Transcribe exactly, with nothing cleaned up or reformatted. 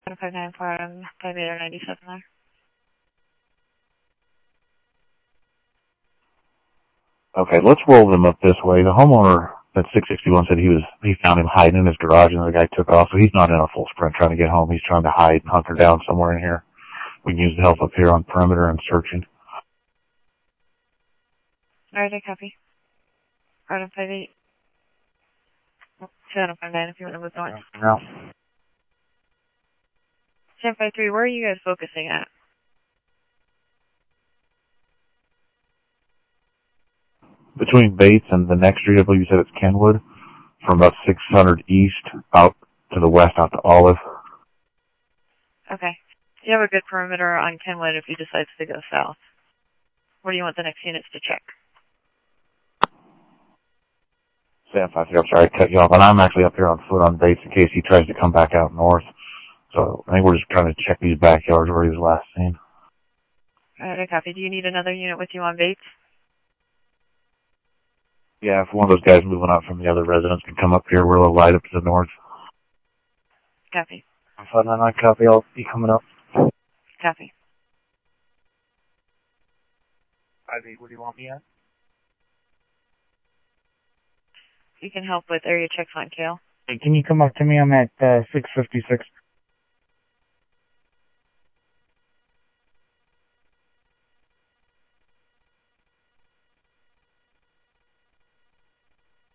five nine four Adam, five eight ninety-seven there. Okay, let's roll them up this way. The homeowner at six sixty-one said he was he found him hiding in his garage and the guy took off, so he's not in a full sprint trying to get home. He's trying to hide and hunker down somewhere in here. We can use the help up here on perimeter and searching. Alright, I copy. Adam five eight. seven five nine if you want to move north. No. seven five three, where are you guys focusing at? Between Bates and the next street, I believe you said it's Kenwood, from about six hundred east out to the west out to Olive. Okay. You have a good perimeter on Kenwood if you decide to go south. Where do you want the next units to check? seven five three, I'm sorry, I cut you off. And I'm actually up here on foot on Bates in case he tries to come back out north. So I think we're just trying to check these backyards where he was last seen. Alright, I copy. Do you need another unit with you on Bates? Yeah, if one of those guys moving out from the other residents can come up here, we're a little light up to the north. Copy. five nine nine, copy. I'll be coming up. Copy. five eight, where do you want me at? You can help with area checks on Kale. Hey, can you come up to me? I'm at uh, six fifty-six.